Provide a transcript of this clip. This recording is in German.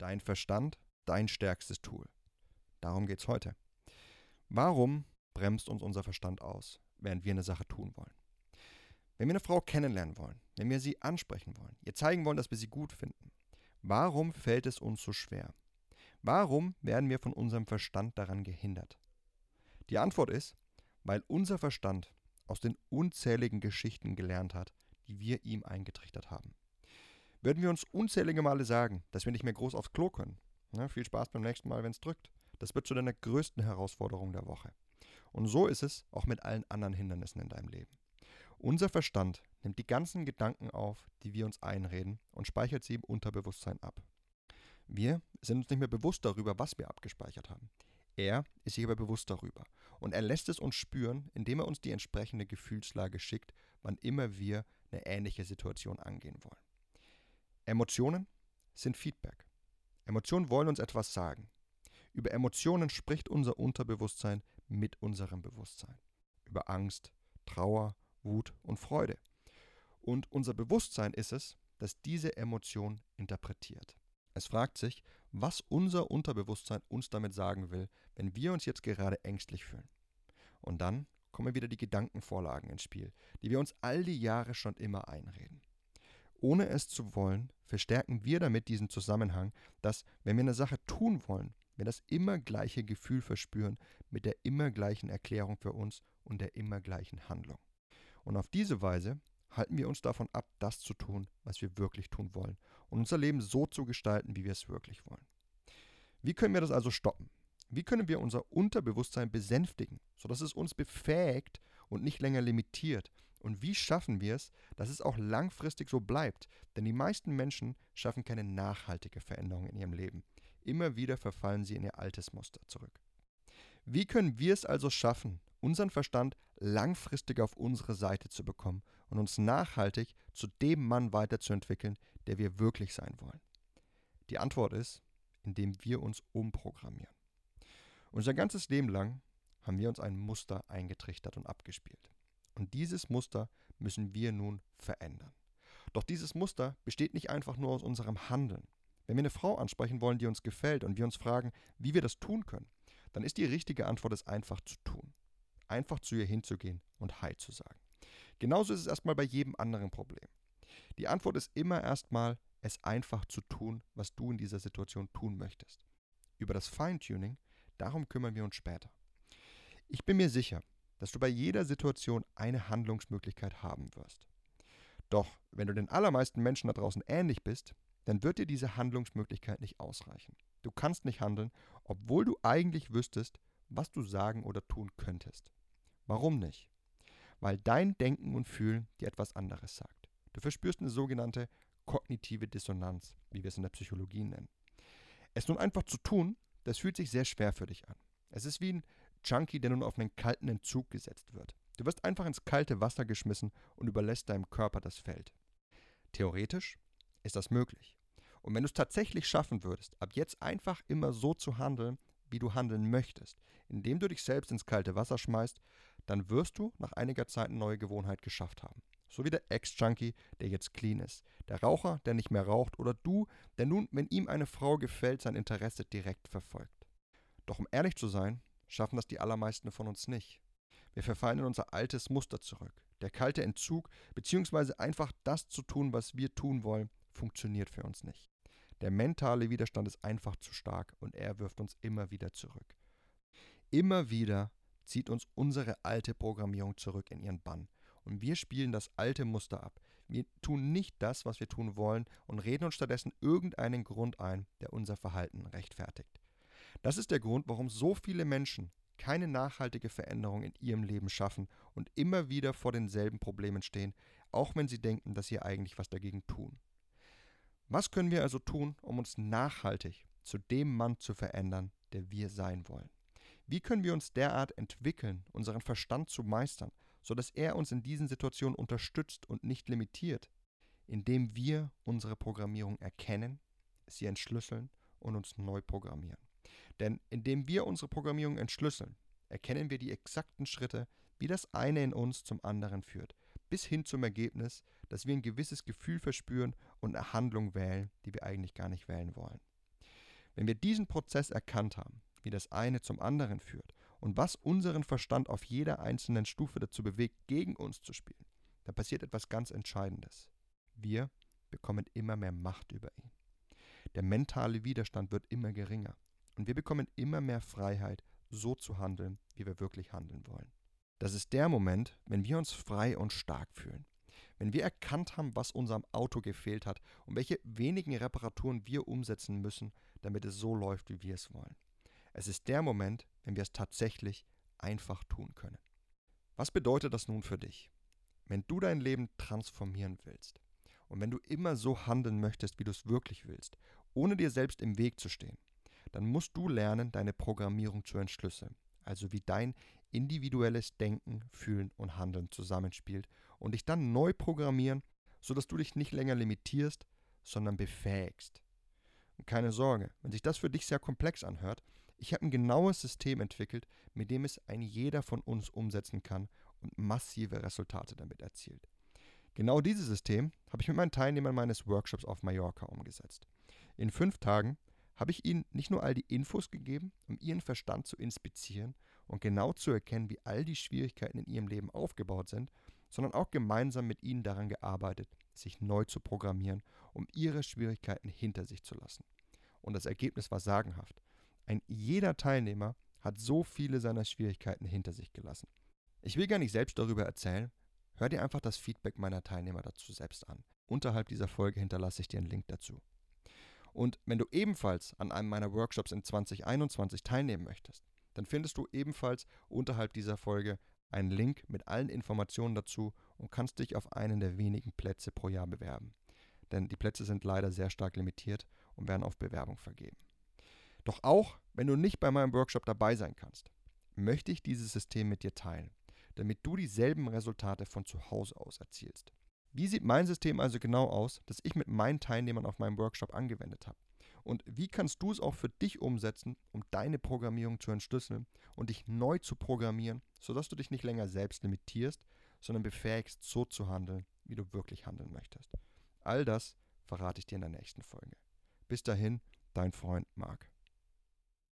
Dein Verstand, dein stärkstes Tool. Darum geht's heute. Warum bremst uns unser Verstand aus, während wir eine Sache tun wollen? Wenn wir eine Frau kennenlernen wollen, wenn wir sie ansprechen wollen, ihr zeigen wollen, dass wir sie gut finden, warum fällt es uns so schwer? Warum werden wir von unserem Verstand daran gehindert? Die Antwort ist, weil unser Verstand aus den unzähligen Geschichten gelernt hat, die wir ihm eingetrichtert haben. Würden wir uns unzählige Male sagen, dass wir nicht mehr groß aufs Klo können, viel Spaß beim nächsten Mal, wenn es drückt. Das wird zu deiner größten Herausforderung der Woche. Und so ist es auch mit allen anderen Hindernissen in deinem Leben. Unser Verstand nimmt die ganzen Gedanken auf, die wir uns einreden, und speichert sie im Unterbewusstsein ab. Wir sind uns nicht mehr bewusst darüber, was wir abgespeichert haben. Er ist sich aber bewusst darüber. Und er lässt es uns spüren, indem er uns die entsprechende Gefühlslage schickt, wann immer wir eine ähnliche Situation angehen wollen. Emotionen sind Feedback. Emotionen wollen uns etwas sagen. Über Emotionen spricht unser Unterbewusstsein mit unserem Bewusstsein. Über Angst, Trauer, Wut und Freude. Und unser Bewusstsein ist es, das diese Emotion interpretiert. Es fragt sich, was unser Unterbewusstsein uns damit sagen will, wenn wir uns jetzt gerade ängstlich fühlen. Und dann kommen wieder die Gedankenvorlagen ins Spiel, die wir uns all die Jahre schon immer einreden. Ohne es zu wollen, verstärken wir damit diesen Zusammenhang, dass, wenn wir eine Sache tun wollen, wir das immer gleiche Gefühl verspüren mit der immer gleichen Erklärung für uns und der immer gleichen Handlung. Und auf diese Weise halten wir uns davon ab, das zu tun, was wir wirklich tun wollen und unser Leben so zu gestalten, wie wir es wirklich wollen. Wie können wir das also stoppen? Wie können wir unser Unterbewusstsein besänftigen, sodass es uns befähigt und nicht länger limitiert? Und wie schaffen wir es, dass es auch langfristig so bleibt? Denn die meisten Menschen schaffen keine nachhaltige Veränderung in ihrem Leben. Immer wieder verfallen sie in ihr altes Muster zurück. Wie können wir es also schaffen, unseren Verstand langfristig auf unsere Seite zu bekommen und uns nachhaltig zu dem Mann weiterzuentwickeln, der wir wirklich sein wollen? Die Antwort ist, indem wir uns umprogrammieren. Unser ganzes Leben lang haben wir uns ein Muster eingetrichtert und abgespielt. Und dieses Muster müssen wir nun verändern. Doch dieses Muster besteht nicht einfach nur aus unserem Handeln. Wenn wir eine Frau ansprechen wollen, die uns gefällt und wir uns fragen, wie wir das tun können, dann ist die richtige Antwort, es einfach zu tun. Einfach zu ihr hinzugehen und Hi zu sagen. Genauso ist es erstmal bei jedem anderen Problem. Die Antwort ist immer erstmal, es einfach zu tun, was du in dieser Situation tun möchtest. Über das Feintuning, darum kümmern wir uns später. Ich bin mir sicher, dass du bei jeder Situation eine Handlungsmöglichkeit haben wirst. Doch wenn du den allermeisten Menschen da draußen ähnlich bist, dann wird dir diese Handlungsmöglichkeit nicht ausreichen. Du kannst nicht handeln, obwohl du eigentlich wüsstest, was du sagen oder tun könntest. Warum nicht? Weil dein Denken und Fühlen dir etwas anderes sagt. Du verspürst eine sogenannte kognitive Dissonanz, wie wir es in der Psychologie nennen. Es nun einfach zu tun, das fühlt sich sehr schwer für dich an. Es ist wie ein Junkie, der nun auf einen kalten Entzug gesetzt wird. Du wirst einfach ins kalte Wasser geschmissen und überlässt deinem Körper das Feld. Theoretisch ist das möglich. Und wenn du es tatsächlich schaffen würdest, ab jetzt einfach immer so zu handeln, wie du handeln möchtest, indem du dich selbst ins kalte Wasser schmeißt, dann wirst du nach einiger Zeit eine neue Gewohnheit geschafft haben. So wie der Ex-Junkie, der jetzt clean ist. Der Raucher, der nicht mehr raucht. Oder du, der nun, wenn ihm eine Frau gefällt, sein Interesse direkt verfolgt. Doch um ehrlich zu sein, schaffen das die allermeisten von uns nicht. Wir verfallen in unser altes Muster zurück. Der kalte Entzug, beziehungsweise einfach das zu tun, was wir tun wollen, funktioniert für uns nicht. Der mentale Widerstand ist einfach zu stark und er wirft uns immer wieder zurück. Immer wieder zieht uns unsere alte Programmierung zurück in ihren Bann. Und wir spielen das alte Muster ab. Wir tun nicht das, was wir tun wollen und reden uns stattdessen irgendeinen Grund ein, der unser Verhalten rechtfertigt. Das ist der Grund, warum so viele Menschen keine nachhaltige Veränderung in ihrem Leben schaffen und immer wieder vor denselben Problemen stehen, auch wenn sie denken, dass sie eigentlich was dagegen tun. Was können wir also tun, um uns nachhaltig zu dem Mann zu verändern, der wir sein wollen? Wie können wir uns derart entwickeln, unseren Verstand zu meistern, sodass er uns in diesen Situationen unterstützt und nicht limitiert, indem wir unsere Programmierung erkennen, sie entschlüsseln und uns neu programmieren? Denn indem wir unsere Programmierung entschlüsseln, erkennen wir die exakten Schritte, wie das eine in uns zum anderen führt, bis hin zum Ergebnis, dass wir ein gewisses Gefühl verspüren und eine Handlung wählen, die wir eigentlich gar nicht wählen wollen. Wenn wir diesen Prozess erkannt haben, wie das eine zum anderen führt und was unseren Verstand auf jeder einzelnen Stufe dazu bewegt, gegen uns zu spielen, dann passiert etwas ganz Entscheidendes. Wir bekommen immer mehr Macht über ihn. Der mentale Widerstand wird immer geringer und wir bekommen immer mehr Freiheit, so zu handeln, wie wir wirklich handeln wollen. Das ist der Moment, wenn wir uns frei und stark fühlen. Wenn wir erkannt haben, was unserem Auto gefehlt hat und welche wenigen Reparaturen wir umsetzen müssen, damit es so läuft, wie wir es wollen. Es ist der Moment, wenn wir es tatsächlich einfach tun können. Was bedeutet das nun für dich? Wenn du dein Leben transformieren willst und wenn du immer so handeln möchtest, wie du es wirklich willst, ohne dir selbst im Weg zu stehen, dann musst du lernen, deine Programmierung zu entschlüsseln, also wie dein individuelles Denken, Fühlen und Handeln zusammenspielt und dich dann neu programmieren, sodass du dich nicht länger limitierst, sondern befähigst. Und keine Sorge, wenn sich das für dich sehr komplex anhört, ich habe ein genaues System entwickelt, mit dem es ein jeder von uns umsetzen kann und massive Resultate damit erzielt. Genau dieses System habe ich mit meinen Teilnehmern meines Workshops auf Mallorca umgesetzt. In 5 Tagen habe ich ihnen nicht nur all die Infos gegeben, um ihren Verstand zu inspizieren und genau zu erkennen, wie all die Schwierigkeiten in ihrem Leben aufgebaut sind, sondern auch gemeinsam mit ihnen daran gearbeitet, sich neu zu programmieren, um ihre Schwierigkeiten hinter sich zu lassen. Und das Ergebnis war sagenhaft. Ein jeder Teilnehmer hat so viele seiner Schwierigkeiten hinter sich gelassen. Ich will gar nicht selbst darüber erzählen, hör dir einfach das Feedback meiner Teilnehmer dazu selbst an. Unterhalb dieser Folge hinterlasse ich dir einen Link dazu. Und wenn du ebenfalls an einem meiner Workshops in 2021 teilnehmen möchtest, dann findest du ebenfalls unterhalb dieser Folge einen Link mit allen Informationen dazu und kannst dich auf einen der wenigen Plätze pro Jahr bewerben. Denn die Plätze sind leider sehr stark limitiert und werden auf Bewerbung vergeben. Doch auch, wenn du nicht bei meinem Workshop dabei sein kannst, möchte ich dieses System mit dir teilen, damit du dieselben Resultate von zu Hause aus erzielst. Wie sieht mein System also genau aus, das ich mit meinen Teilnehmern auf meinem Workshop angewendet habe? Und wie kannst du es auch für dich umsetzen, um deine Programmierung zu entschlüsseln und dich neu zu programmieren, sodass du dich nicht länger selbst limitierst, sondern befähigst, so zu handeln, wie du wirklich handeln möchtest? All das verrate ich dir in der nächsten Folge. Bis dahin, dein Freund Marc.